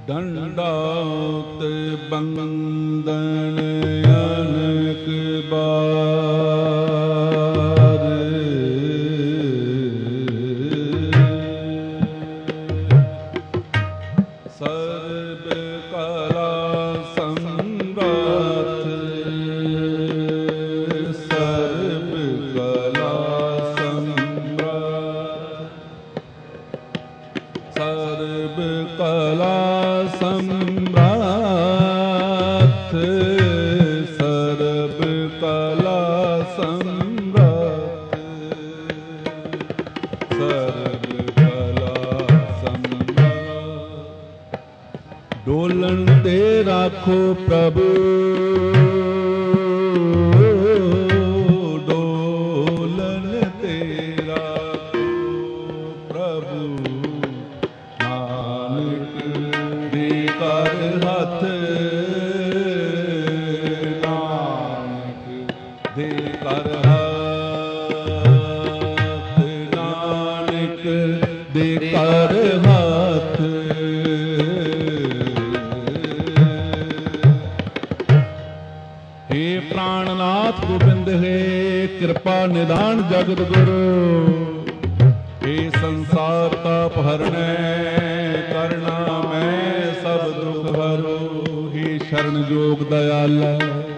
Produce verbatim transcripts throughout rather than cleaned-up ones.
दंडात बंदन अनेक बार, सर्व कला सम्राट, सर्व कला सम्राट, सर्व कला सम्राट, सर्व कला सम्राट, सर्व कला सम्राट। डोलन ते राखो प्रभु, डोलन ते राखो प्रभु, नानक दे कर हथ, नानक दे कर हथ, नानक दे कर हथ। हे प्राणनाथ गोबिंद, हे कृपा निधान जगत गुरु, हे संसार ताप हरणै करना मैं सब दुख भरो। हे शरण जोग दयाला,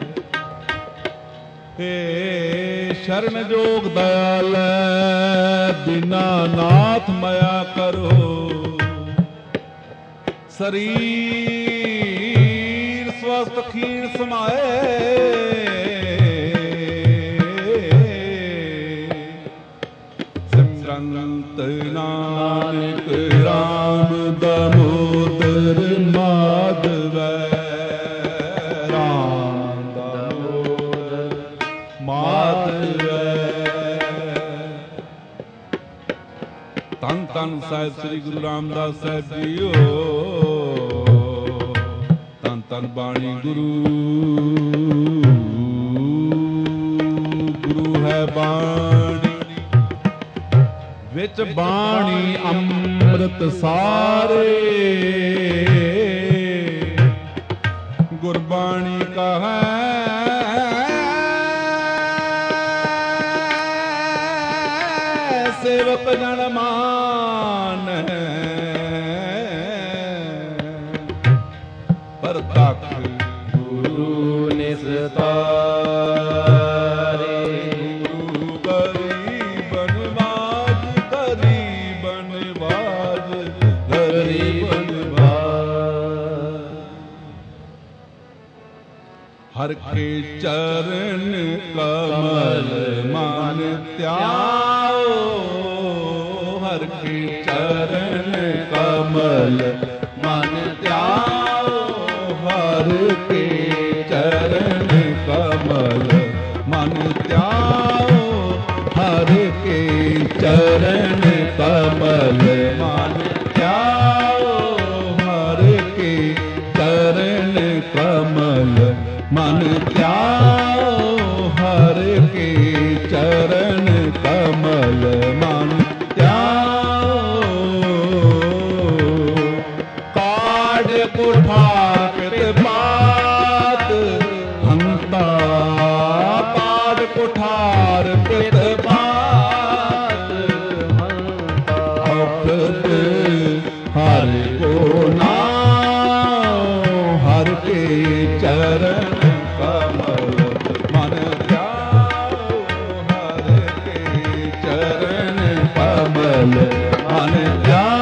हे शरण जोग दयाला, दीनानाथ मया करो। शरीर स्वस्थ खीर समाए, सिमरंत नानक राम दामोदर माधव, राम दामोदर माधव। धन धन साहिब श्री गुरु रामदास साहिब जीओ, धन धन बाणी गुरु, गुरु है बाणी, विच बाणी अमृत सारे, गुरबाणी का है सेवक जन मान, परतख गुरु निस्तारे, गुरु गरीब नवाज, गरीब नवाज, गरीब नवाज। हर के चरण कमल मान त्याओ, हर के चरण कमल मन त्याओ, हर के चरण कमल मन त्याओ, हर के चरण कमल मन त्याओ, हर के चरण कमल मन त्याओ, हर के चरण कमल मन त्याओ। काढ़ कुठार पित पात हंता, काढ़ कुठार पित पात हंता, भक्त हर को नाम, हर के चरण कमल मन त्याओ, हर के चरण कमल मन त्याओ।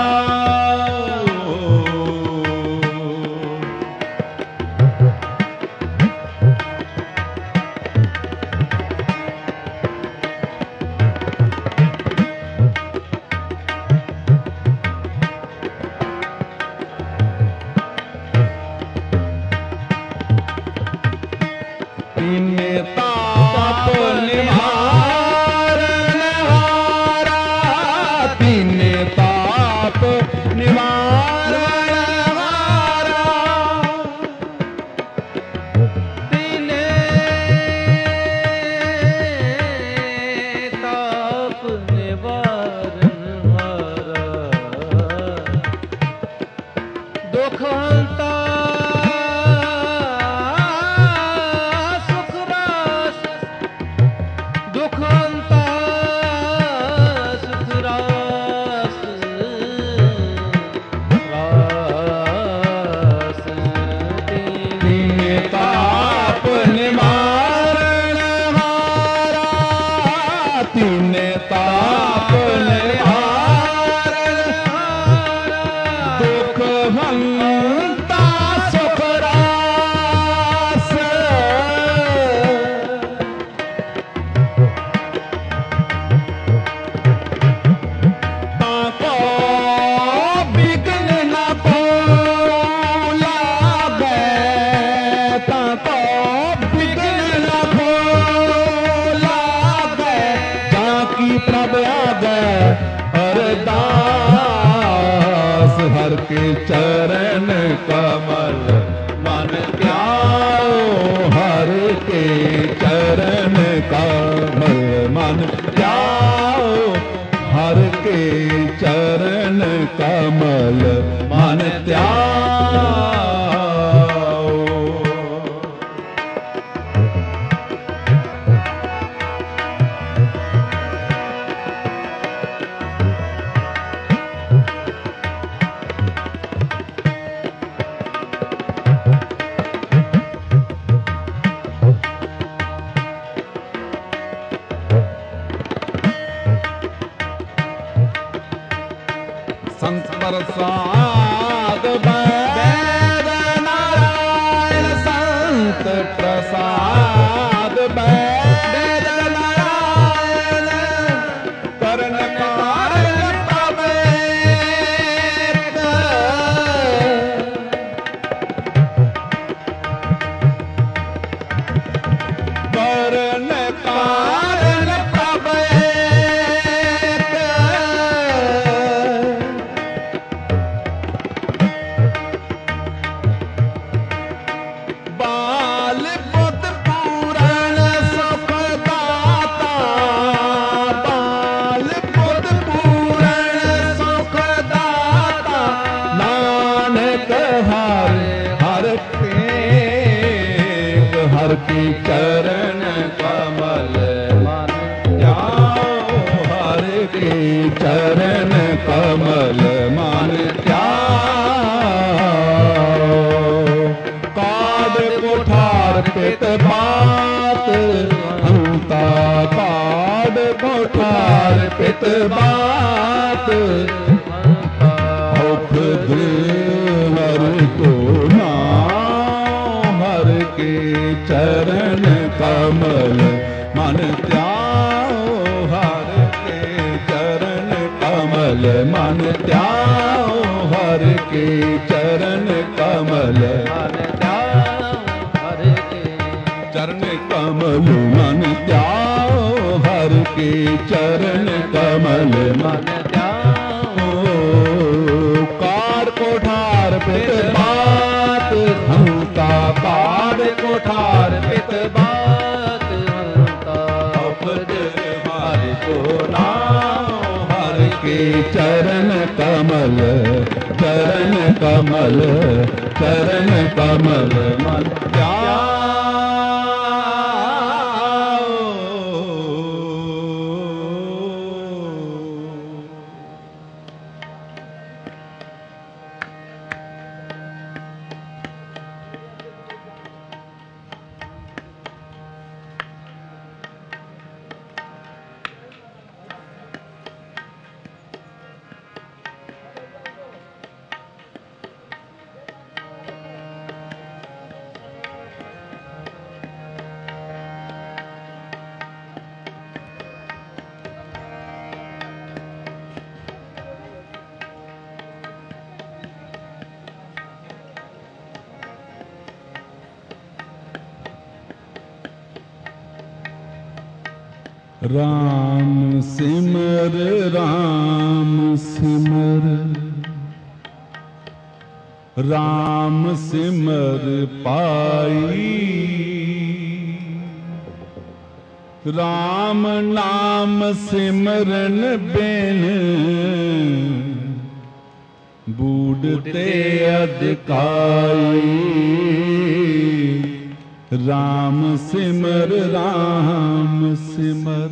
ताप निवारण हारा, तीने ताप निवारण हारा, तीने ताप निवारण हारा, दुख हर के चरण कमल मन ध्याओ हर के चरण कमल मन ध्याओ हर के चरण कमल मन ध्याओ। संत प्रसाद वैद नारायण संत प्रसाद वैद नारायण करण कारण प्रवेद करण कारण हर के चरण कमल मन ध्याओ हर के चरण कमल मन ध्याओ। काड कोठार पित बात हंता काड कोठार पित बात औख हर को चरण कमल मन ध्याओ हर के चरण कमल मन ध्याओ हर के चरण कमल मन ध्याओ हर के चरण कमल मन ध्याओ हर के चरण कमल मन ध्याओ। कार कोठार पित बात हंता कार कोठार पित बात हंता उपज हर को नाम हर के चरण कमल चरण कमल चरण कमल मन ध्याओ। राम सिमर राम सिमर राम सिमर पाई राम नाम सिमरन बिन बूढ़ते अधिकाई। राम सिमर राम सिमर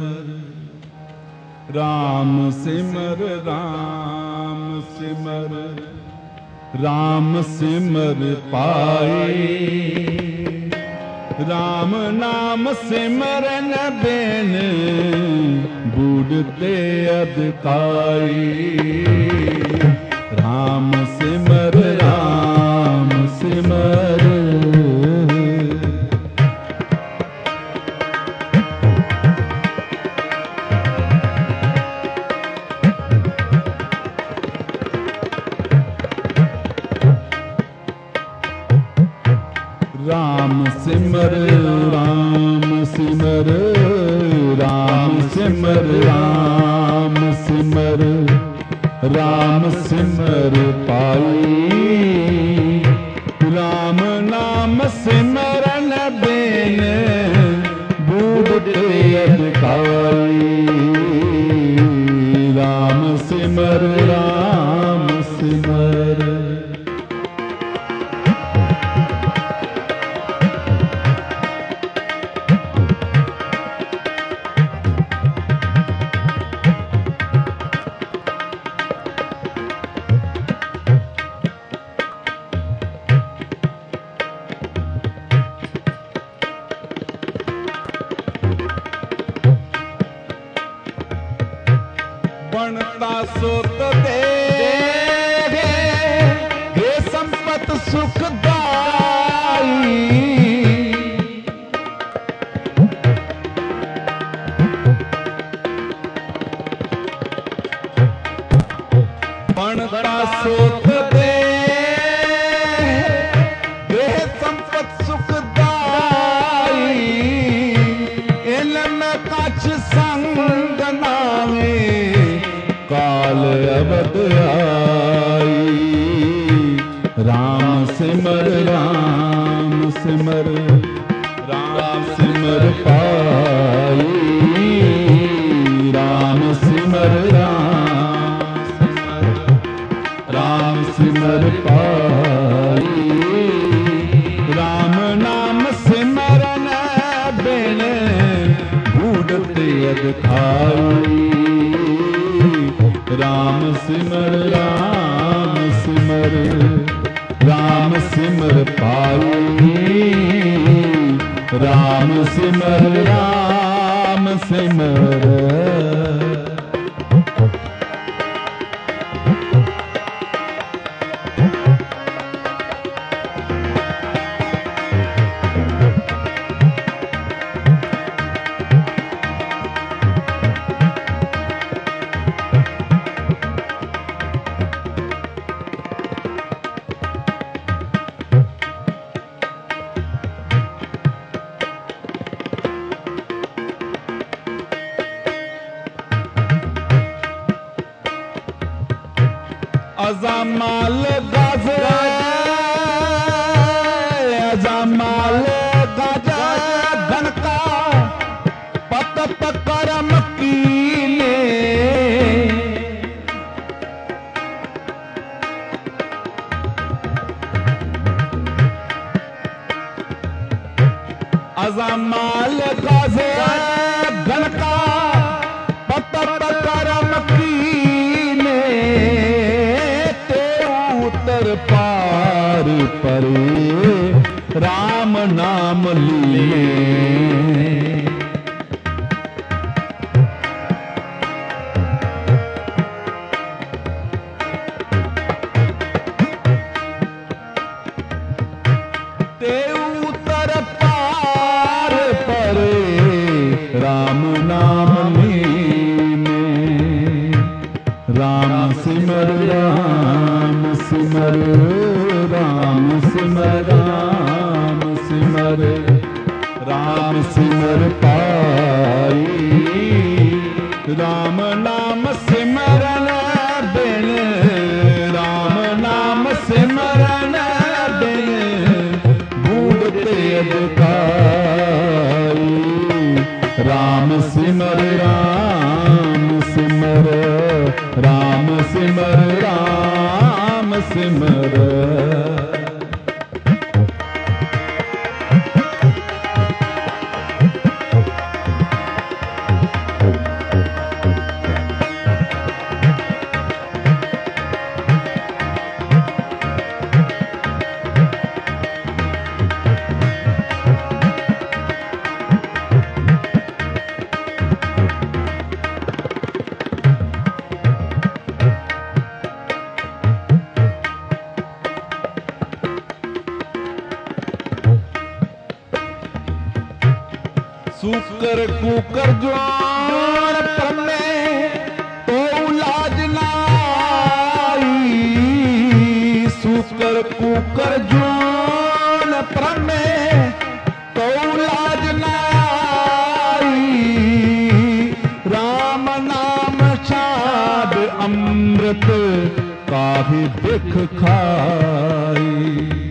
राम सिमर राम सिमर राम सिमर पाई। राम नाम सिमरन बिन बूढ़ते अधिकाई। राम सिमर राम सिमर राम सिमर राम सिमर राम सिमर राम सिमर राम सिमर पाई, राम नाम सिमरन बेन बूढ़े अधिकारी। राम सिमर राम सिमर। बनता सोत दे हे संपत सुखदाई। बनता सोत दे हे संपत सुखदाई। इनमें कछ संग नावे काल अवध आई। राम सिमर राम सिमर, राम सिमर पाई। राम सिमर राम सिमर, राम सिमर पाई। राम नाम सिमरन बिन बूढ़ते अधखाई। राम सिमर राम सिमर, राम सिमर पाई। राम सिमर राम सिमर। अज़माल गाज़ अज़माल गाज़ धनका पत पकरम कीने। अज़माल गाज़ धनका पत पकरम कीने। पार परे राम नाम लिए। ते उतर पार परे राम नाम लीने। राम सिमर राम सिमर, राम सिमर राम सिमर। राम सिमर पाई। राम नाम सिमरन बिन, राम नाम सिमरन बिन बूढ़ते अधखाई। राम सिमर राम सिमर, राम सिमर राम सिमर। सूकर कुकर जोड़ प्रमे तो लाज नाई। सूकर कुकर जोड़ प्रमे तो लाज नाई। राम नाम छाड़ अम अमृत काफी बिख खाई।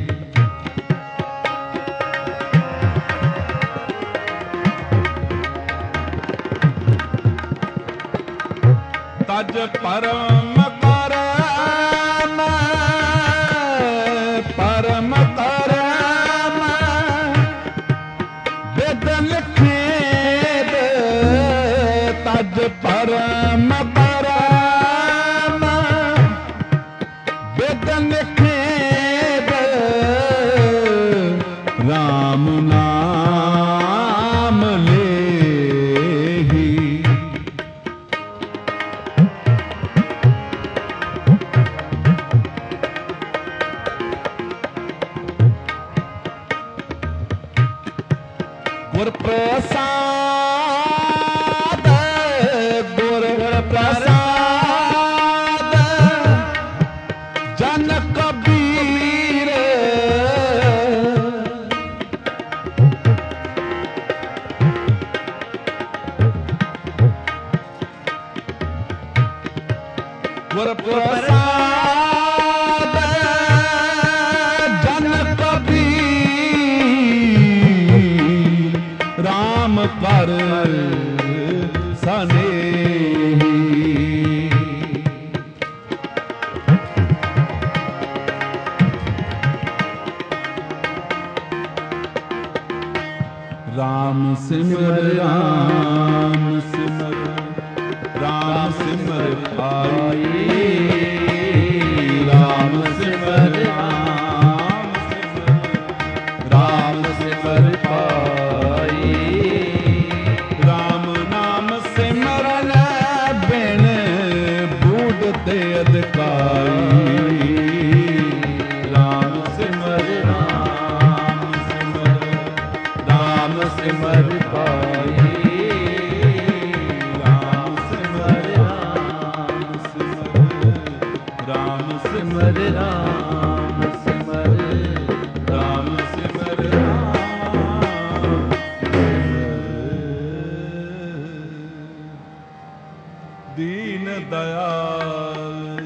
तज परम करम परम करम वेद लिखेद। तज परम करम वेद लिखेद। राम नाम लेहि। गुर प्रसाद गुर प्रसाद जन कबीर। गुर प्रसाद जन कबीर। राम कर सनेही। राम सिमर राम सिमर राम सिमर भाई। राम सिमर राम सिमर राम सिमर भाई। राम नाम सिमरन बिन बूढ़ते अधिकारी। राम सिमर राम सिमर राम सिमर भाई। राम सिमर राम सिमर राम सिमर राम सिमर राम सिमर राम। दीन दयाल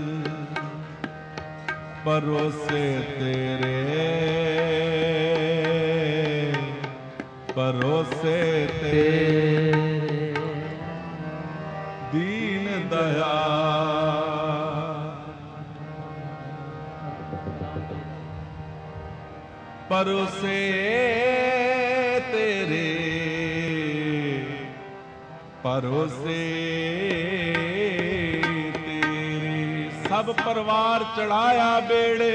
परोसे तेरे परोसे तेरे। दीन दयाल परोसे तेरे परोसे तेरे। सब परिवार चढ़ाया बेड़े।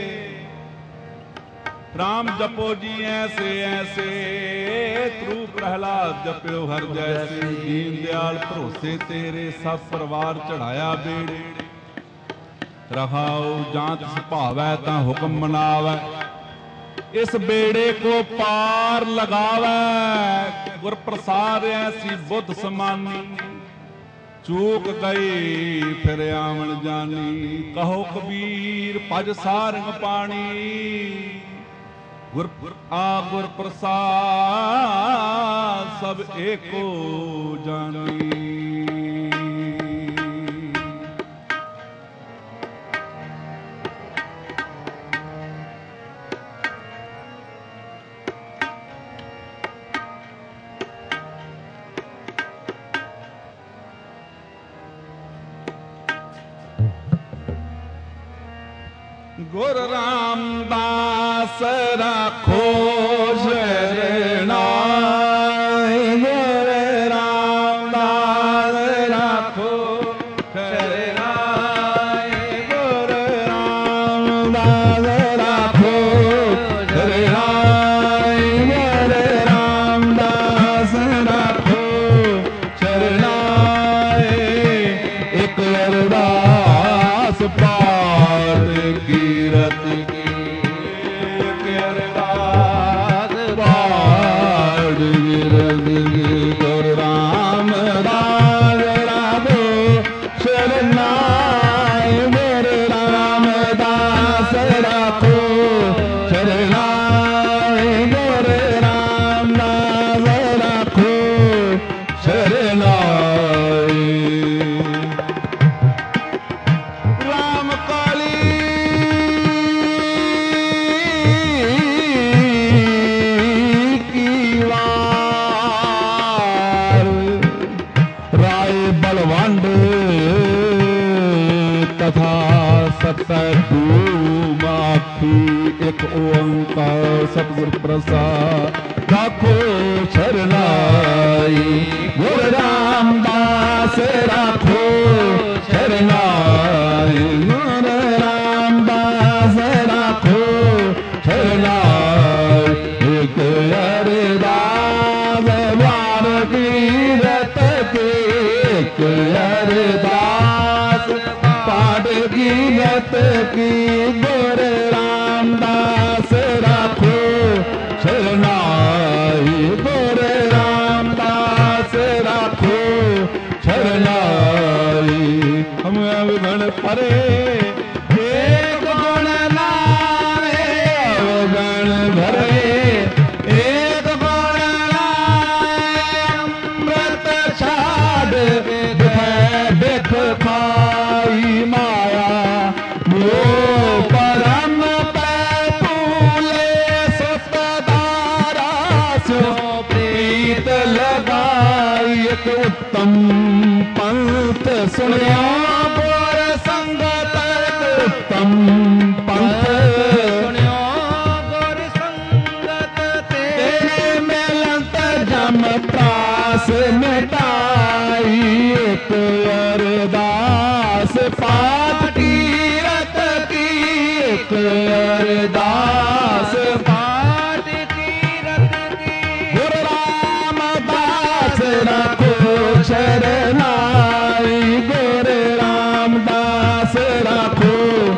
राम जपो जी ऐसे ऐसे। ध्रुव प्रहलाद जप्यो हर जैसे। दीन दयाल भरोसे तेरे सब परिवार चढ़ाया बेड़े। रखाओ जांत सुभावै ता हुक्म मनावै। इस बेड़े को पार लगावै। गुर प्रसाद ऐसी बुद्ध समानी। चूक गई फिर आवन जानी। कहो कबीर भज सारंग पाणी। गुर आ गुर प्रसाद सब एको जानी। गुर रामदास राखो शरणाई। गुर रामदास राखो शरणाई। गुर रामदास राखो शरणाई। गुर रामदास राखो शरणाई। एक अरदास पाठ कीरत की। एक अरदास पाठ कीरत की। गुरु रामदास राखो शरणाई। गुरु रामदास सतगु माखी एक ओंकार सतगुर प्रसाद राखो शरणाई गुरु रामदास राखो शरणाई गुरु रामदास राखो शरणाई एक अरदास वार कीरत के एक अरदास पाठ कीरत की गुरु रामदास राखो शरणाई गुरु रामदास राखो शरणाई हम अवगण परे एक गुण लाए अवगण भरे एक गुण लाए अमृत छाड़ बिख खाई माया मोह परम पे फूले सुतदारा सो प्रीत लगाई एक उत्तम पंथ सुनिया बोर संगत उत्तम पंथ सुनिया बोर संगत तेरे मिलत जम प्रास मिटाई एक अरदास पाठ कीरत की एक अरदास पाठ कीरत की गुरु रामदास राखो शरणाई गुरु रामदास राखो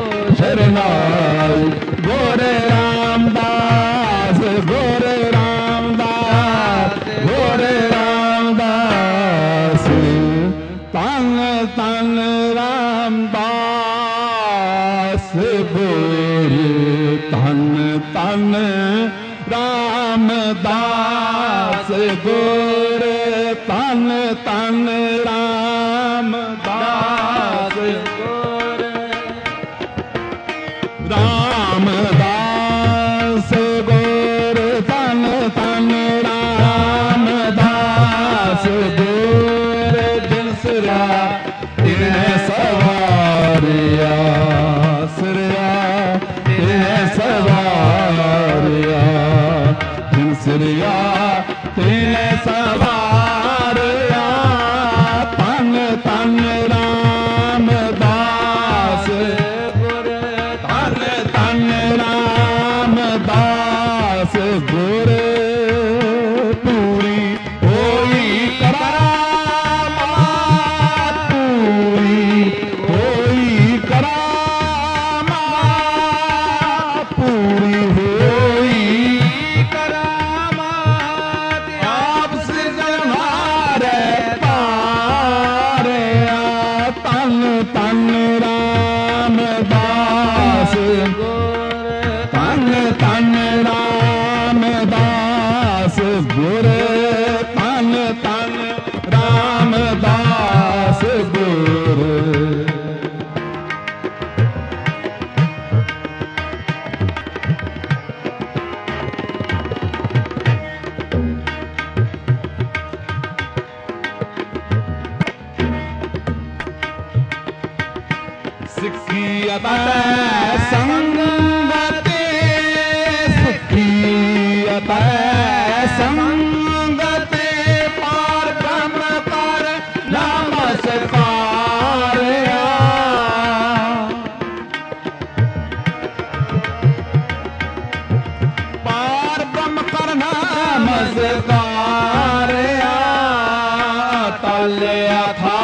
शरणाई गुरु रामदास गुरु रामदास गुरु रामदास तन तन रामदास गुरु तन तन रामदास गुरु तन तन रामदास गुरु रामदास गुरु तन तन रामदास गुरु जिन सिरा तिने सवारिया सिरा तिने सवारिया जिन सिरिया तिने सवारिया तन तन रामदास गुरु तन तन रामदास गुरु पूरी होई करामात पूरी होई करामात पूरी होई करामात आप सृजनहारे पारे तन तन रामदास गुरु तन तन रामदास गुरु तन तन रामदास गुरु सिखियत संगते सिखियत संगते पार ब्रह्म पर नमस्कार पार ब्रह्म पर नमस्कार तले था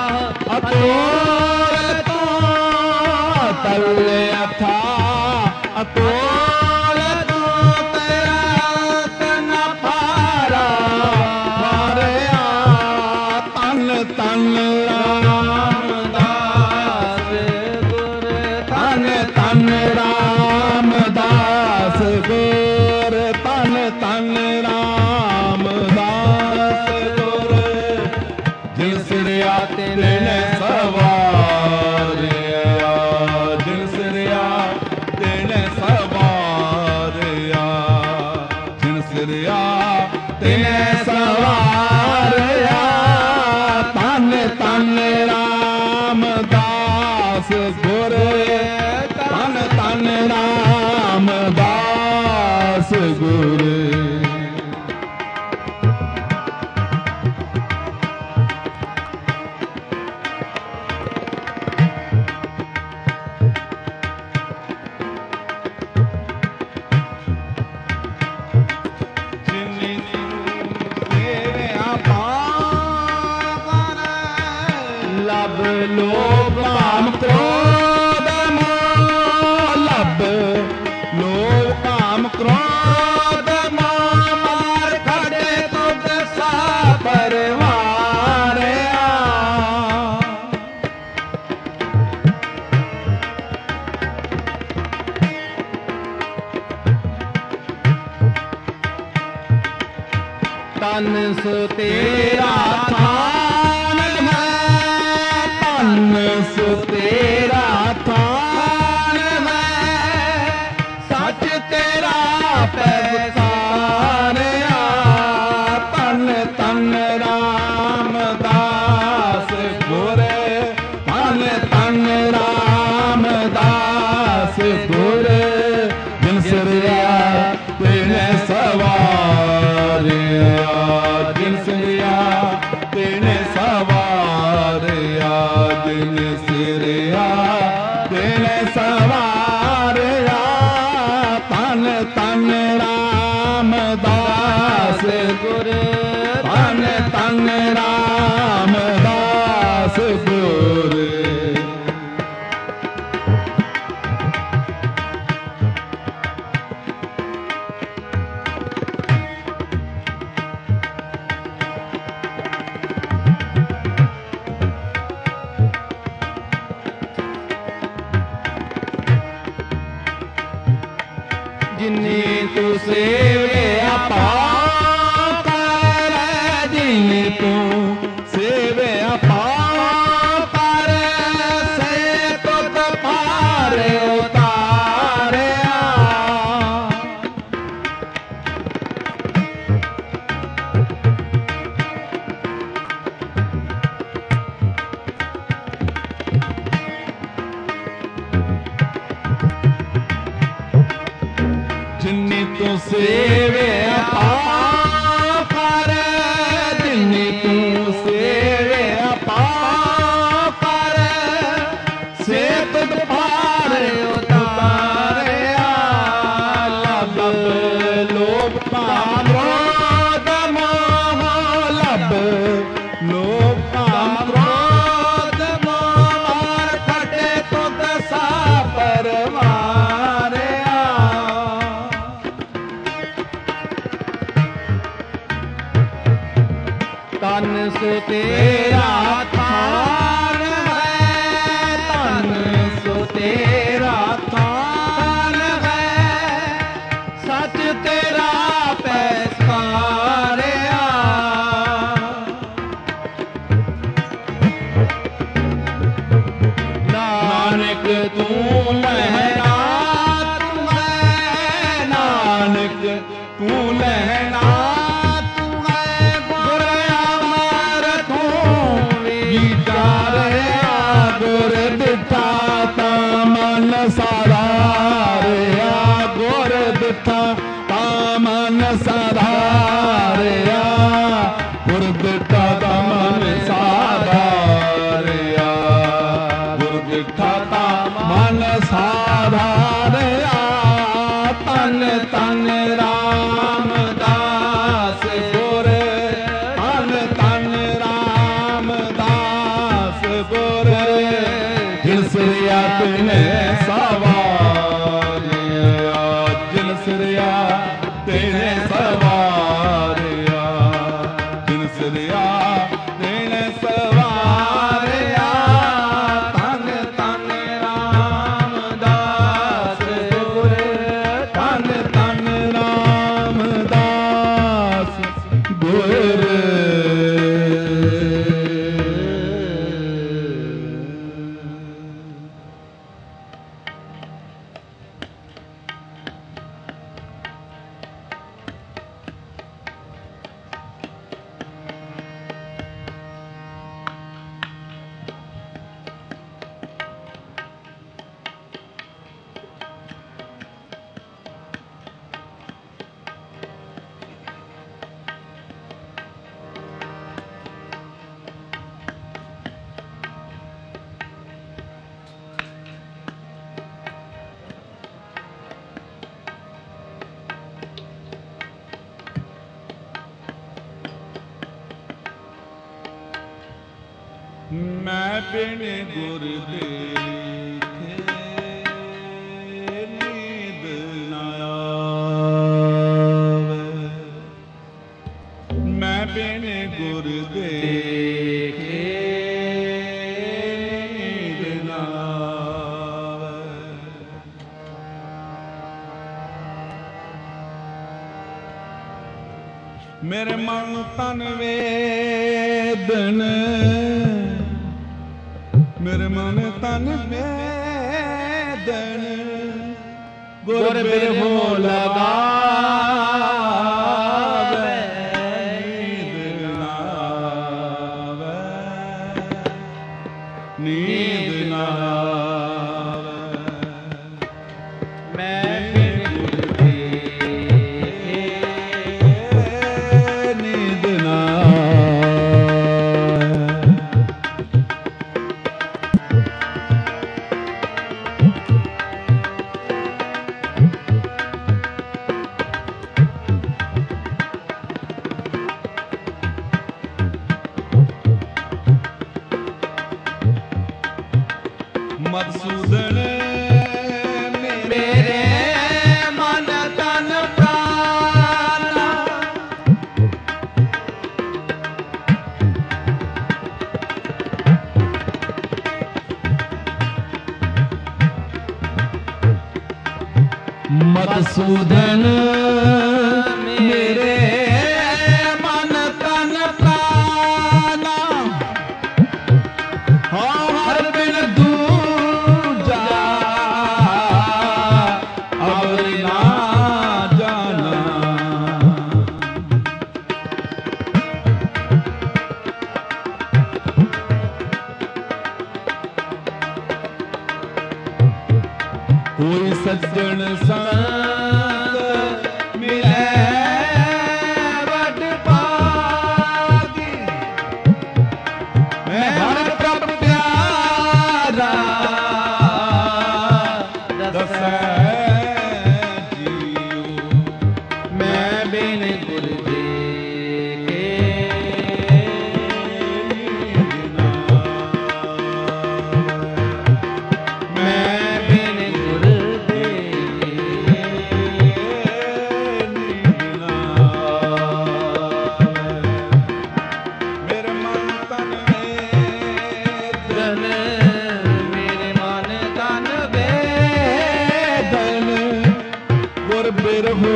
अतोल तो तले था अतोल तो तेरा तन पारा मारे तन तन रामदास गुरु तन तन रामदास गुरु तन तन रामदास गुरु जिन सिरिया तेने सवारिया जिन सिरिया तेने सवारिया जिन सिरिया तेने सवारिया तन तन रामदास गुरु ਗੁਰ। ਲੋਭ ਕਾਮ ਕ੍ਰੋਧ ਮੋਹ ਲਭ ਲੋਭ ਕਾਮ ਕ੍ਰੋਧ ਮੋਹ ਮਾਰ ਖੜੇ ਤੁਧ ਸਾ ਪਰਵਾਰਿਆ। ਤਨ ਸੋ ਤੇਰਾ ਸੋ ਤੇਰਾ ਥਾਨ ਹੈ, ਸੱਚ ਤੇਰਾ ਪੈਸਾਰਿਆ। ਧੰਨ ਧੰਨ ਰਾਮਦਾਸ ਗੁਰ, ਧੰਨ ਧੰਨ ਰਾਮਦਾਸ ਗੁਰ। ਜਿਨ ਸਿਰਿਆ ਤਿਨੈ ਸਵਾਰਿਆ, ਜਿਨ ਸਿਰਿਆ ਤਿਨੈ ਸਵਾਰਿਆ, ਜਿਨ ਸਿਰਿਆ ਤਿਨੈ ਸਵਾਰਿਆ। ਧੰਨ ਧੰਨ ਰਾਮਦਾਸ ਗੁਰ, ਧੰਨ ਧੰਨ ਰਾਮਦਾਸ ਗੁਰ। ਜਿਨੀ ਤੂੰ ਸੇਵਿਆ ਪਾਉ ਕਰ, ਜਿਨੀ ਤੂੰ ਸੇਵਿਆ ਪਾਉ ਕਰ, ਸੇ ਤੁਧ ਪਾਰ ਉਤਾਰਿਆ। ਜਿਨੀ ਤੂੰ ਸੇਵਿਆ ਪਾਉ ਕਰ, ਜਿਨੀ ਤੂੰ ਸੇਵਿਆ ਪਾਉ ਕਰ, ਸੇ ਤੁਧ ਪਾਰ ਉਤਾਰਿਆ। ਲਭ ਲੋਭ ਕਾਮ ਕ੍ਰੋਧ ਮੋਹ ਲਭ ਲੋਭ ਕਾਮ ਕ੍ਰੋਧ ਮੋਹ ਮਾਰ ਖੜੇ ਤੁਧ ਸਾ ਪਰਵਾਰਿਆ। ਤਨ ਸੋ ਤੇਰਾ ਥਾਨ ਹੈ, ਤਨ ਸੋ ਤੇਰਾ ਥਾਨ ਹੈ, ਸੱਚ ਤੇਰਾ ਪੈਸਾਰਿਆ। ਨਾਨਕ ਤੂੰ ਲਹਿਣਾ ਤੂੰ ਹੈ, ਨਾਨਕ ਤੂੰ ਲਹਿਣਾ ਗੁਰ ਦਿੱਤਾ ਤਾਂ ਮਨ ਸਾਧਾਰਿਆ, ਗੁਰ ਦਿੱਤਾ ਤਾਂ ਮਨ ਸਾਧਾਰਿਆ, ਗੁਰ ਦਿੱਤਾ ਤਾਂ ਮਨ ਸਾਧਾਰਿਆ, ਗੁਰ ਦਿੱਤਾ ਤਾਂ ਮਨ ਸਾਧਾਰਿਆ। ਧੰਨ ਧੰਨ ਰਾਮਦਾਸ ਗੁਰ, ਧੰਨ ਧੰਨ ਰਾਮਦਾਸ ਗੁਰ। ਜਿਨ ਸਿਰਿਆ ਤਿਨੈ ਸਵਾਰਿਆ, ਜਿਨ ਸਿਰਿਆ ਤਿਨੈ ਸਵਾਰਿਆ, ਜਿਨ ਸਿਰਿਆ ਤਿਨੈ ਸਵਾਰਿਆ। ਧੰਨ ਧੰਨ ਰਾਮਦਾਸ ਗੁਰ, ਧੰਨ ਧੰਨ ਰਾਮਦਾਸ ਗੁਰ। ਬਿਨ ਗੁਰ ਦੇਖੇ ਨੀਂਦ ਨਾ ਆਵੇ। ਮੈਂ ਬਿਨ ਗੁਰ ਦੇਖੇ ਨੀਂਦ ਨਾ ਆਵੇ। ਮੇਰੇ ਮਨ ਤਨ ਵੇਦਨ, ਮੇਰੇ ਮਨ ਤਨ ਵੇਦਨ ਗੁਰ ਬਿਰਹੋ ਲਗਾਵੇ। ਨੀਂਦ ਨਾ ਆਵੇ, ਨੀਂਦ ਨਾ ਆਵੇ। ਮੈਂ ਬਿਨ ਗੁਰ ਦੇਖੇ ਨੀਂਦ ਨਾ ਮਧੂਸੂਦਨ ਮੇਰੇ ਮਨ ਤਨ ਪ੍ਰਾਨ। ਮਧੂਸੂਦਨ ਮੇਰੇ ਮਨ ਤਨ ਪ੍ਰਾਨ। ਹਾਂ ਹਰ ਬਿਨ ਦੂਜਾ ਅਵਰ ਨਾ ਜਾਣਾ। ਕੋਈ ਸੱਜਣ ਸੰਗ ਮਿਲੇ ਵੱਡ ਭਾਗੀ। ਮੈਂ ਹਰ ਪ੍ਰਭ ਪਿਆਰਾ ਦਸੈ ਜੀਉ। ਮੈਂ ਬਿਨ ਗੁਰ ਦੇਖੇ ਨੀਂਦ ਨਾ ਆਵੇ। ਮੈਂ ਬਿਨ ਗੁਰ ਦੇਖੇ ਨੀਂਦ ਨਾ ਆਵੇ। ਮੇਰੇ ਮਨ ਤਨ ਵੇਦਨ, ਮੇਰੇ ਮਨ ਤਨ ਵੇਦਨ ਗੁਰ ਬਿਰਹੋ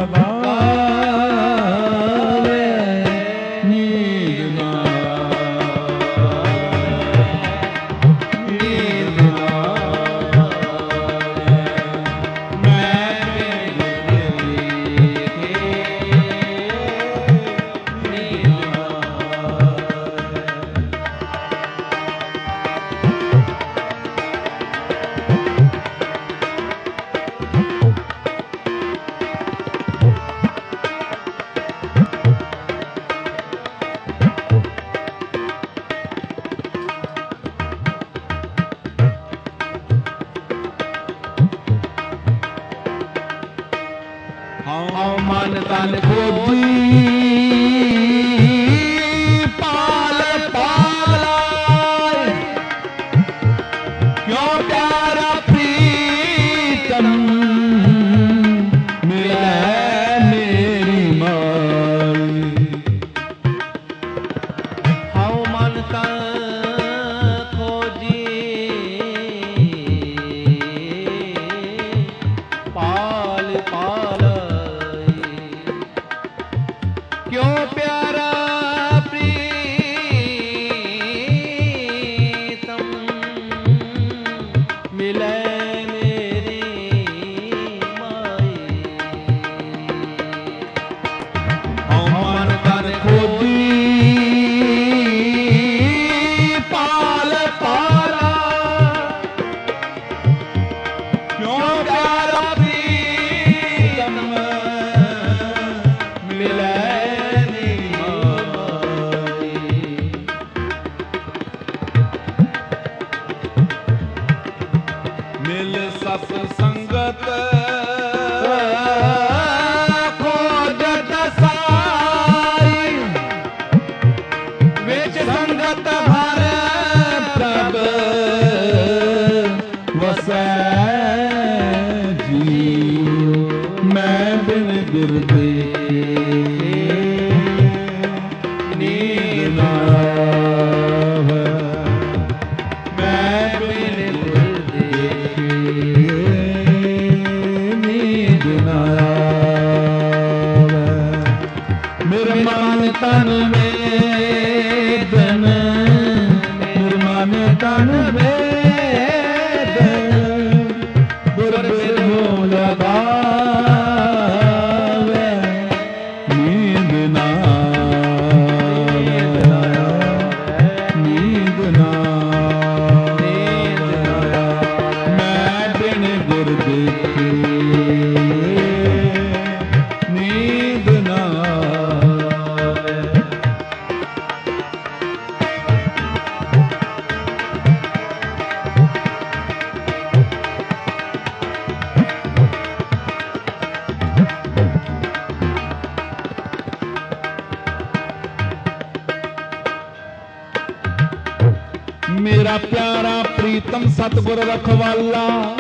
ਲਗਾਵੇ। ਨੀਂਦ ਨਾ ਆਵੇ, ਨੀਂਦ ਨਾ ਆਵੇ। ਮੈਂ ਬਿਨ ਗੁਰ ਦੇਖੇ ਨੀਂਦ ਨਾ ਆਵੇ। ਹਉ ਮਨ ਤਨ ਖੋਜੀ ਪਾਲ ਪਾਲਾਏ। ਕਿਉ ਪਿਆਰਾ ਪ੍ਰੀਤਮ ਮਿਲੈ ਮੇਰੀ ਮਾਈ। ਹਉ ਮਨ ਤਨ ਖੋਜੀ ਪਾਲ ਪਾਲਾਏ। ਕਿਉ ਪਿਆਰਾ ਪ੍ਰੀਤਮ ਮਿਲੈ ਮੇਰੀ ਮਾਈ। ਹਉ ਮਨ ਤਨ ਖੋਜੀ ਪਾਲ ਪਾਲਾ। ਕਿਉ ਪਿਆਰਾ ਪ੍ਰੀਤਮ ਮਿਲੈ ਮੇਰੀ ਮਾਈ। ਮਿਲ ਸਤ ਸੰਗਤ ਖੋਜਤ ਸਾਈ। ਵਿੱਚ ਸੰਗਤ ਹਰ ਪ੍ਰਭ ਵਸੈ ਜੀਉ ਮੈਂ ਬਿਨ ਗੁਰ ਦੇਖੇ ਨੀਂਦ ਨਾ ਆਵੈ ਮੈਂ ਬਿਨ ਗੁਰ ਦੇਖੇ ਨੀਂਦ ਨਾ ਆਵੈ ਮੇਰੇ ਮਨ ਤਨ ਵੇਦਨ ਮੇਰੇ ਮਨ ਤਨ ਵੇਦਨ ਗੁਰ ਬਿਰਹੋ ਲਗਾਵੈ ਨੀਂਦ ਨਾ ਨੀਂਦ ਨਾ ਮੈਂ ਬਿਨ ਗੁਰ ਦੇਖੇ ਨੀਂਦ ਨਾ ਮੇਰਾ ਪਿਆਰਾ ਪ੍ਰੀਤਮ ਸਤਿਗੁਰ ਰਖਵਾਲਾ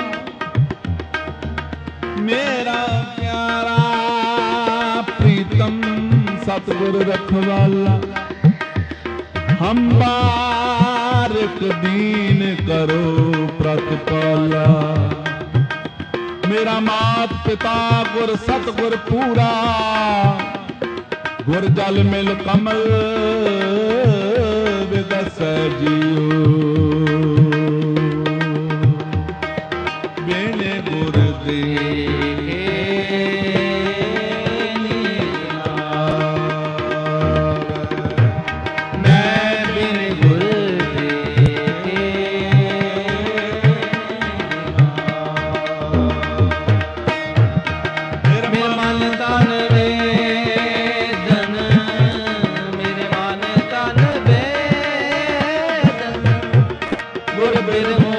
ਮੇਰਾ ਪਿਆਰਾ ਪ੍ਰੀਤਮ ਸਤਿਗੁਰ ਰਖਵਾਲਾ ਹਮ ਬਾਰਿਕ ਦੀਨ ਕਰੋ ਪ੍ਰਤਪਾਲਾ ਮੇਰਾ ਮਾਤ ਪਿਤਾ ਗੁਰ ਸਤਿਗੁਰ ਪੂਰਾ ਗੁਰ ਜਲ ਮਿਲ ਕਮਲ ਵਿਗਸੈ ਜੀਉ ਬਿਨ ਗੁਰ ਦੇਖੇ ਨੀਂਦ ਨਾ ਆਵੈ ਮੈਂ ਬਿਨ ਗੁਰ ਦੇਖੇ ਮੇਰੇ ਮਨ ਤਨ ਵੇਦਨ ਮੇਰੇ ਮਨ ਤਨ ਵੇਦਨ ਗੁਰ ਬਿਰਹੋ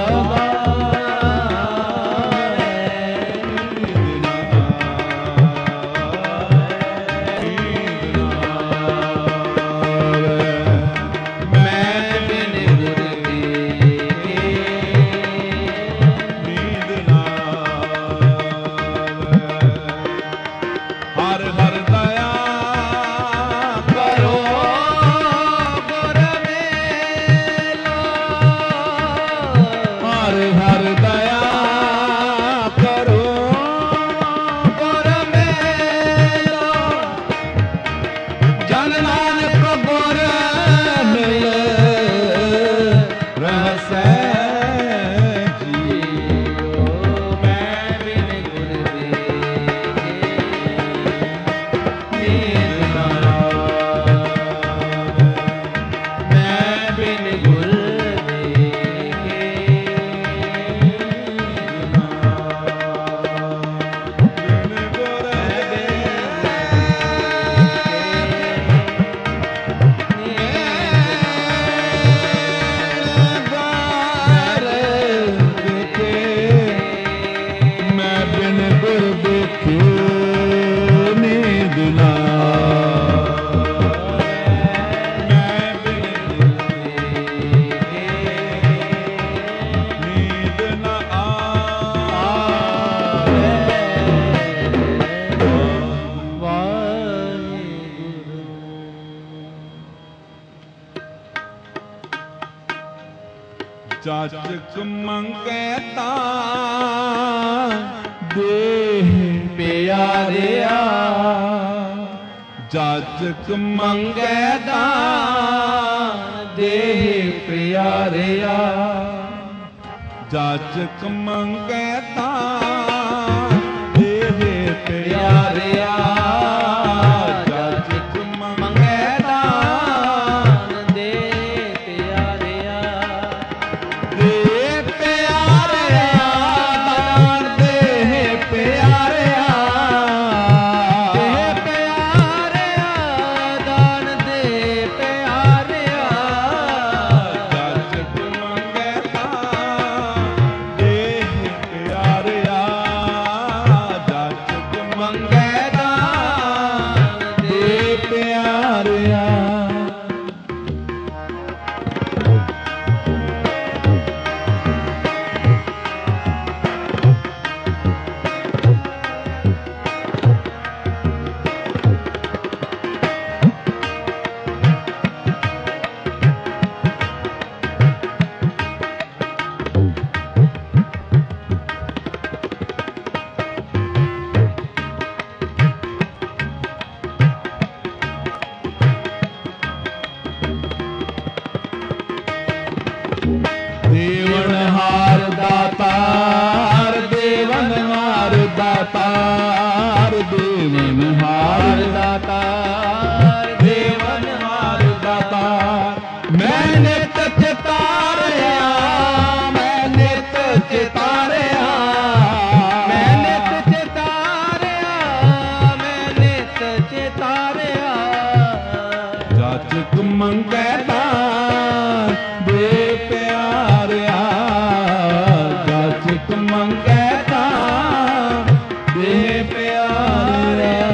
ਜਾਚਕ ਮੰਗੈ ਤਾਂ ਦੇਹ ਪਿਆਰਿਆ ਜਾਚਕ ਮੰਗੈ ਤਾਂ ਦੇਹ ਪਿਆਰਿਆ ਜਾਚਕ ਮੰਗੈ ਤਾਂ ਦੇਹ ਪਿਆਰਿਆ ਮੰਗੈ ਦਾਨ ਮੰਗੈ ਤਾਂ ਦੇ ਪਿਆਰਿਆ।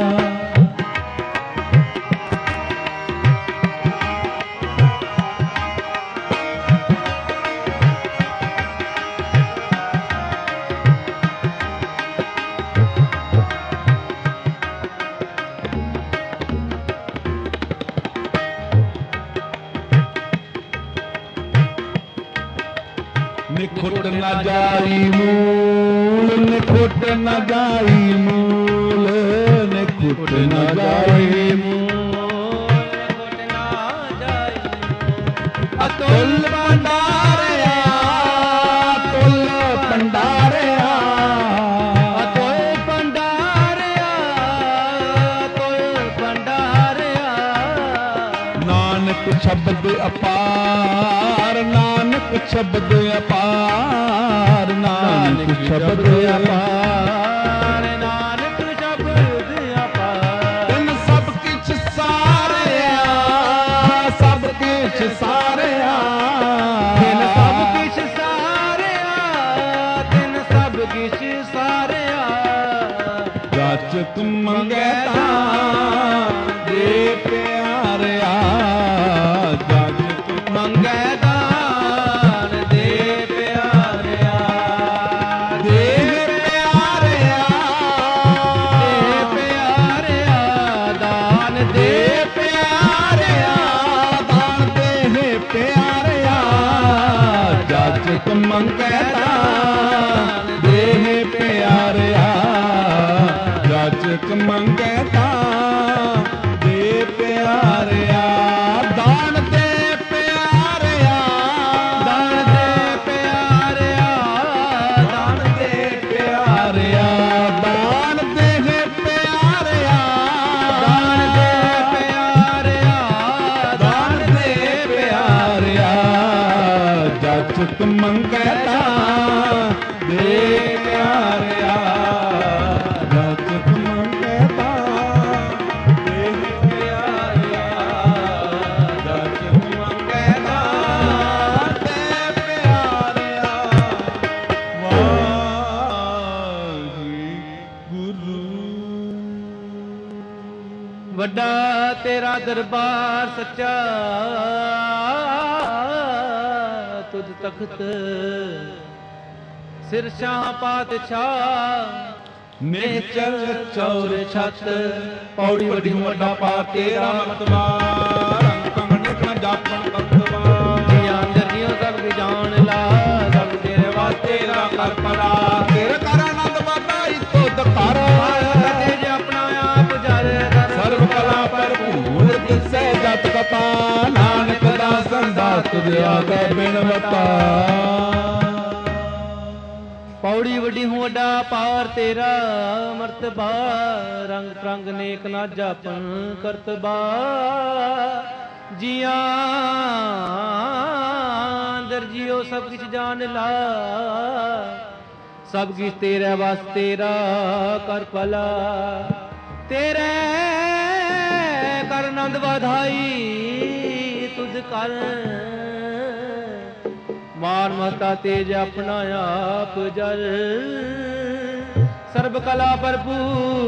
ਨਿਖੁੱਟ ਨਾ ਜਾਈ ਮੂਲ, ਨਿਖੁੱਟ ਨਾ ਜਾਈ ਮੂਲ, ਨਿਖੁੱਟ ਨਾ ਜਾਈ ਮੂਲ, ਨਿਖੁੱਟ ਨਾ ਜਾਈ ਮੂਲ। ਅਤੁਲ ਭੰਡਾਰਿਆ, ਅਤੁਲ ਭੰਡਾਰਿਆ, ਅਤੁਲ ਭੰਡਾਰਿਆ, ਅਤੁਲ ਭੰਡਾਰਿਆ। ਨਾਨਕ ਸ਼ਬਦ ਅਪਾਰ, ਨਾਨਕ ਸ਼ਬਦ ਅਪਾਰ, ਨਾਨਕ ਸ਼ਬਦ ਅਪਾਰ, ਨਾਨਕ ਸ਼ਬਦ ਅਪਾਰ। ਤਿਨ ਸਭ ਕਿਛ ਸਾਰਿਆ, ਸਭ ਕਿਛ ਸਾਰਿਆ, ਤਿਨ ਸਭ ਕਿਛ ਸਾਰਿਆ, ਤਿਨ ਸਭ ਕਿਛ ਸਾਰਿਆ। ਜਾਚਕ ਮੰਗੈ ਤਾਂ ਦੇ ਪਿਆਰਿਆ, ਜਾਚਕ ਮੰਗੈ ਮੰਗੈ ਤਾਂ ਦੇ ਪਿਆਰਿਆ। ਜਾਚਕ ਮੰਗੈ ਤਾਂ ਦੇ ਪਿਆਰਿਆ। ਦਾਨ ਦੇ ਪਿਆਰਿਆ, ਦਾਨ ਦੇ ਪਿਆਰਿਆ, ਦਾਨ ਦੇ ਪਿਆਰਿਆ, ਦਾਨ ਦੇ ਪਿਆਰਿਆ, ਦਾਨ ਦੇ ਪਿਆਰਿਆ, ਦਾਨ ਦੇ ਪਿਆਰਿਆ। ਜਾਚਕ ਮੰਗੈ ਤਾਂ ਦੇ ਪਿਆਰਿਆ, ਜਾਚਕ ਮੰਗੈ ਤਾਂ ਦੇ ਪਿਆਰਿਆ, ਜਾਚਕ ਮੰਗੈ ਤਾਂ ਦੇ ਪਿਆਰਿਆ। ਵਾਹਿਗੁਰੂ। ਵੱਡਾ ਤੇਰਾ ਦਰਬਾਰ ਸੱਚਾ, ਤੁਧ ਤਖਤ ਸਿਰ ਸ਼ਾਹ ਪਾਤਸ਼ਾਹ। ਨਿਹਚਲ ਚੌਰ ਛੱਤ, ਪੌੜੀ ਵੱਡੀ ਵੱਡਾ ਪਾ ਤੇਰਾ ਮਰਤਬਾ। ਰੰਗ ਕੰਗ ਨਿਕਣਾ ਜਾਪਣ ਕਰਤਬਾ। ਜੀਆਂ ਜੀਓ ਸਭ ਕੀ ਜਾਣ ਲਾ, ਸਭ ਤੇਰੇ ਵਾਸਤੇ ਰਾ ਕਰ ਪੜਾ। ਤੇਰੇ ਕਰ ਆਨੰਦ ਬਾਬਾ ਤੁਧ ਕਰ, ਤੇਜ ਆਪਣਾ ਆਪ ਜਰ ਕਰ। ਸਰਬ ਕਲਾ ਭਰਪੂਰ ਦਿਸੈ ਜਤ ਕਥਾ, ਨਾਨਕ ਦਾ ਸੰਦਾ ਤੁਧ ਆਗੇ ਬਿਨ ਵਤਾ। ਪੌੜੀ ਵੱਡੀ ਹੂੰ ਵੱਡਾ ਪਾਰ ਤੇਰਾ ਮਰਤਬਾ। ਰੰਗ ਪ੍ਰੰਗ ਨੇਕ ਨਾ ਜਾਪਨ ਕਰਤਬਾ। ਜੀਆਂ ਅੰਦਰ ਜਿਉ ਸਭ ਕਿਛ ਜਾਣ ਲਾ, ਸਭ ਕਿਛ ਤੇਰੇ ਵਾਸ ਤੇਰਾ ਕਰ ਭਲਾ। ਤੇਰੇ ਕਰ ਆਨੰਦ ਵਧਾਈ ਤੁਧ ਕਰ। ਮਾਨ ਮਹਤਾ ਤੇਜ ਆਪਣਾ ਆਪ ਜਰ। ਸਰਬ ਕਲਾ ਭਰਪੂਰ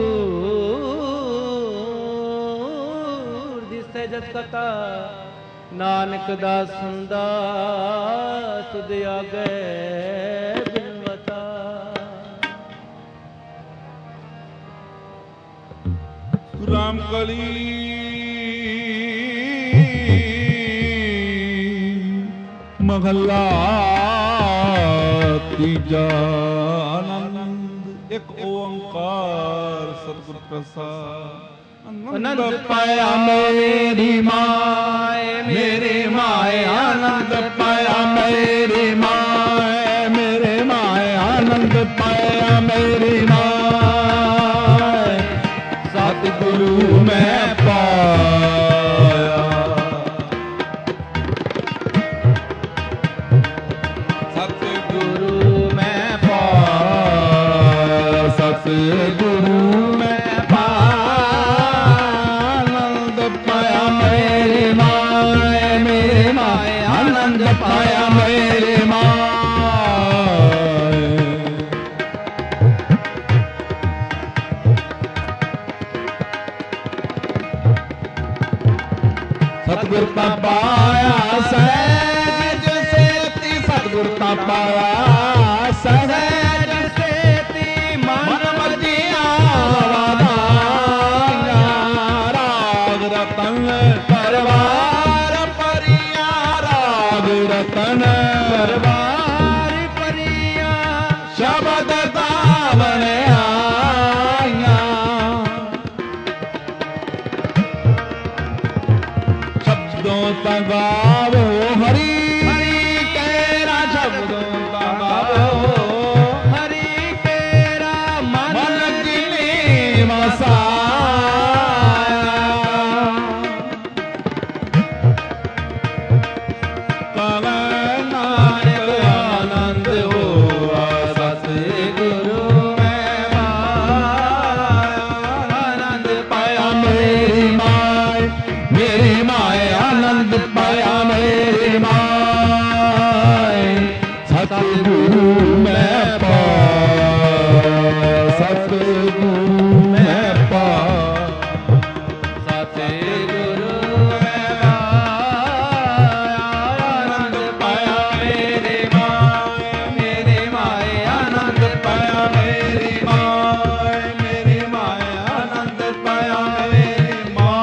ਦਿਸੈ ਜਤ ਕਥਾ। ਨਾਨਕ ਦਾ ਸੰਦਾ ਤੁਧ ਆਗੇ ਬਿਨਵਤਾ। ਰਾਮ ਕਲੀ ਮਹਲਾ ਤੀਜਾ। ਆਨੰਦ ਇੱਕ ਓੰਕਾਰ ਸਤਿਗੁਰ ਪ੍ਰਸਾਦ। ਆਨੰਦ ਪਾਇਆ ਮੇਰੀ ਮਾਏ, ਮੇਰੇ ਮਾਏ ਆਨੰਦ ਪਾਇਆ ਮੇਰੀ ਮਾਏ, ਮੇਰੇ ਮਾਏ ਆਨੰਦ ਪਾਇਆ ਮੇਰੀ ਮਾਏ। ਸਤਿਗੁਰੂ ਮੈਂ ਪਾਇਆ, ਸਤਿਗੁਰੂ ਮੈਂ ਪਾਇਆ, ਸਤਿਗੁਰੂ ਮੈਂ ਪਾਇਆ। ਆਨੰਦ ਪਾਇਆ ਮੇਰੇ ਮਾਏ, ਮੇਰੇ ਮਾਏ ਆਨੰਦ ਪਾਇਆ ਮੇਰੇ ਮਾਏ। ਸਤਿਗੁਰ ਤਾਂ ਪਾਇਆ ਸਹਿਜ ਸੇਤੀ, ਸਤਿਗੁਰ ਤਾਂ ਪਾਇਆ ਸਹਿਜ ਸੇਤੀ, ਮਨ ਮਰਜ਼ੀਆਂ ਵਾਧਾਈਆਂ। ਰਾਗ ਰਤਨ ਪਰਵਾਰ ਪਰੀਆਂ, ਰਾਗ ਰਤਨ ਪਰਵਾਰ ਪਰੀਆਂ, ਸ਼ਬਦ ਗਾਵਣ ਆਈਆਂ। ਸ਼ਬਦੋਂ ਤਾਂ ਗਾਵੋ ਹਰੀ, ਹਰੀ ਕੇਰਾ ਸ਼ਬਦੋਂ ਤਾਂ ਗਾਵੋ ਹਰੀ ਕੇਰਾ, ਮਨ ਜਿਨੀ ਵਸਾਇਆ। ਕਵੈ ਨਾਨਕ ਆਨੰਦ ਹੋਆ, ਸਤਿਗੁਰੂ ਮੈਂ ਪਾਇਆ। ਆਨੰਦ ਪਾਇਆ ਮੇਰੀ ਮਾਏ, ਮੇਰੀ ਮਾਏ ਆਨੰਦ ਪਾਇਆ ਮੇਰੀ ਮਾਏ। ਸਤਿਗੁਰੂ ਮੈਂ ਪਾਇਆ, ਸਤਿਗੁਰੂ ਮੈਂ ਪਾਇਆ, ਸਤਿਗੁਰੂ ਮੈਂ ਪਾਇਆ। ਆਨੰਦ ਪਾਇਆ ਮੇਰੀ ਮਾਏ, ਮੇਰੀ ਮਾਏ ਆਨੰਦ ਪਾਇਆ ਮੇਰੀ ਮਾਏ, ਮੇਰੀ ਮਾਏ ਆਨੰਦ ਪਾਇਆ ਮੇਰੀ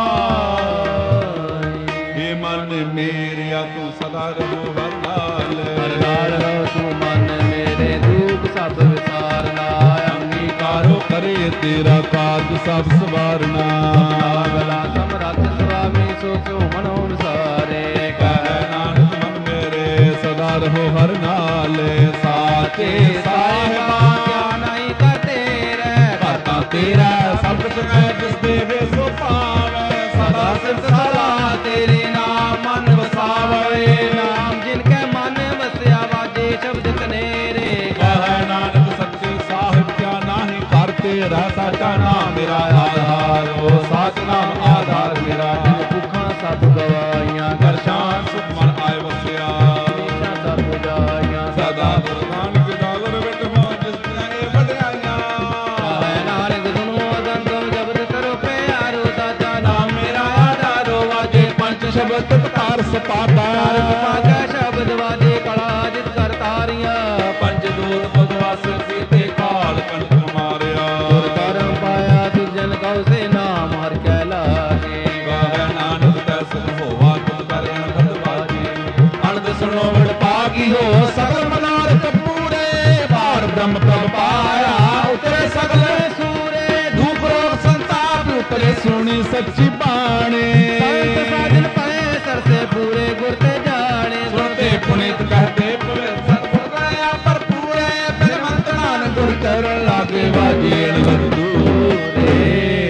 ਮਾਏ। ਇਹ ਮਨ ਮੇਰਿਆ ਤੂੰ ਸਦਾ ਰਹੋ ਹਰ ਨਾਲ, ਹਰ ਨਾਲ ਰਹੋ ਤੂੰ ਮਨ ਮੇਰੇ, ਦੁੱਖ ਸਭ ਵਿਸਾਰਨਾ। ਅੰਗੀਕਾਰੋ ਕਰੇ ਤੇਰਾ ਕਾਜ ਸਭ ਸਵਾਰਨਾ। ਅਗਲਾ ਸਮਰੱਥ ਸੁਆਮੀ ਸੋਚੋ ਮਨੋ ਅਨੁਸਾਰੇ, ਕਹਿ ਨਾਨਕ ਮਨ ਮੇਰੇ ਸਦਾ ਰਹੋ ਹਰ ਨਾਲ। ਸਾਚੇ ਸਾਹਿਬਾ ਕਿਆ ਨਹੀਂ ਕਰਤੇ ਰਹਿ, ਕਰਤਾ ਤੇਰਾ ਸਭ ਕੁਛ ਮੈਂ ਜਿਸ ਦੇਵੇ ਸੋ ਪਾਵੈ। ਸਦਾ ਸਿਫਤ ਸਲਾਹ ਤੇਰੇ ਨਾਮ ਮਨ ਵਸਾਵੇ, ਨਾਮ ਜਿਨ ਕੈ ਮਨ ਵਸਿਆ ਵਾਜੇ ਸ਼ਬਦ ਕਨੇਰੇ। ਕਹਿ ਨਾਨਕ ਸੱਚੇ ਸਾਹਿਬ ਕਿਆ ਨਾਹੀ ਕਰ ਤੇਰਾ, ਸਾਚਾ ਨਾਮ ਮੇਰਾ ਆਧਾਰ। ਉਹ ਸਾਚ ਨਾਮ ਆਧਾਰ ਮੇਰਾ, ਜਿਨ ਭੁੱਖਾਂ ਸਭ ਗਵਾਈਆਂ, ਕਰ ਸ਼ਾਨ ਸੁਖ ਮਨ ਆਏ ਵਸਿਆ। ਨੀਚਾਂ ਸਭ ਜਾਈਆਂ, ਸਦਾ ਗੁਰੂ ਨਾਨਕ ਦਾਵਰ ਵਿਟ ਹੋ ਜਿਸ ਦੀਆਂ ਇਹ ਵਡਿਆਈਆਂ। ਕਹਿ ਨਾਨਕ ਸੁਣੋ ਅਗੰਤਮ ਜਬਦ ਕਰੋ ਪਿਆਰੋ, ਸਾਚਾ ਨਾਮ ਮੇਰਾ ਆਧਾਰੋ। ਵਾਜੇ ਪੰਜ ਸ਼ਬਦ ਤਾਰ ਸਪਾਟਾ, ਪਾਗਾ ਸ਼ਬਦ ਵਾਜੇ ਕਲਾ ਜਿਤ ਕਰ ਤਾਰੀਆਂ। ਪੰਜ ਦੂਤ ਭਗਵਾਸ ਕੀਤੇ ਕਾਲ ਕਣਕ ਮਾਰਿਆ। ਗੁਰ ਕਰਮ ਪਾਇਆ ਤੁਝ ਜਨ ਕਉ ਸੇ ਨਾਮ ਹਰ ਕੈ ਲਾਗੇ। ਕਹਿ ਨਾਨਕ ਤੈ ਸੁਖ ਹੋਵਾ ਤੁਧ ਕਰ ਅਣਖਤ ਬਾਜੀ। ਅਣਦ ਸੁਣੋ ਵਡ ਪਾਗੀ ਹੋ ਸਗਲ ਮਨਾਰਥ ਪੂਰੇ। ਬਾਰ ਬ੍ਰਹਮ ਪ੍ਰਭ ਪਾਇਆ ਉਤਰੇ ਸਗਲ ਸੂਰੇ। ਦੁਖ ਰੋਗ ਸੰਤਾਪ ਉਤਰੇ ਸੁਣੀ ਸੱਚੀ ਬਾਣੀ। ਸੰਤ ਸਾਜਨ ਪਏ ਸਰਸੇ ਪੂਰੇ ਗੁਰ ਤੇ ਜਾਣੇ। ਸੁਣਤੇ ਪੁਨੀਤ ਕਹਤੇ ਪਵੇ ਸਤਿਗੁਰ ਦਇਆ ਭਰਪੂਰੇ। ਬਿਲਵੰਤ ਨਾਨਕ ਗੁਰ ਚਰਨ ਲਾਗੇ ਵਾਜੇ ਅਣਗਤ ਦੂਰੇ।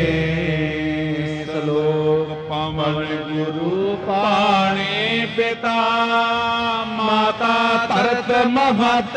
ਸਲੋਕ ਪਾਵਨ ਗੁਰੂ ਪਾਣੀ ਪਿਤਾ, ਮਾਤਾ ਧਰਤ ਮਹਤ।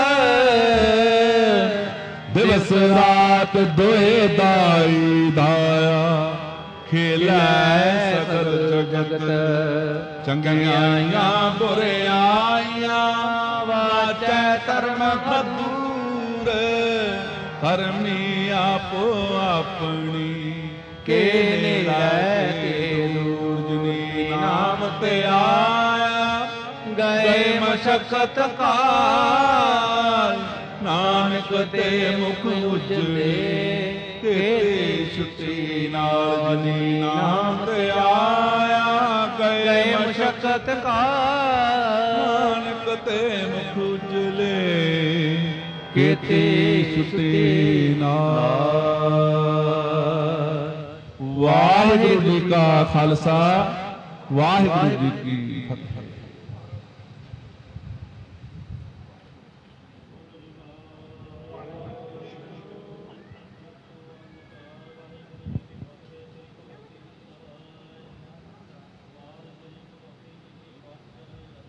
ਦਿਵਸ ਰਾਤ ਦੋਏ ਦਾਈ ਦਾਇਆ, ਖੇਲੈ ਸਗਲ ਜਗਤ। ਚੰਗਿਆਈਆਂ ਬੁਰਿਆਈਆਂ, ਵਾਚੈ ਧਰਮ ਖਦੂਰ। ਧਰਮੀ ਆਪੋ ਆਪਣੀ, ਕੇ ਨੇੜੈ ਕੇ ਦੂਰ। ਜਿਨੀ ਨਾਮ ਤੇ ਆਇਆ, ਗਏ ਮਸ਼ਕਤ ਕਾਲ। ਨਾਨਕ ਤੇ ਮੁਖ ਉਜਲੇ, ਤੇਰੇ ਛੁੱਟੀ ਨਾਲ। ਜਿਨੀ ਨਾਮ ਤੇ ਆਇਆ, ਗਏ ਮਸ਼ਕਤ ਕਾਲ। ਨਾਨਕ ਤੇ ਮੁਖ ਉਜਲੇ, ਕੇਤੇ ਛੁੱਟੀ ਨਾਲ। ਵਾਹਿਗੁਰੂ ਜੀ ਕਾ ਖਾਲਸਾ, ਵਾਹਿਗੁਰੂ ਜੀ ਕੀ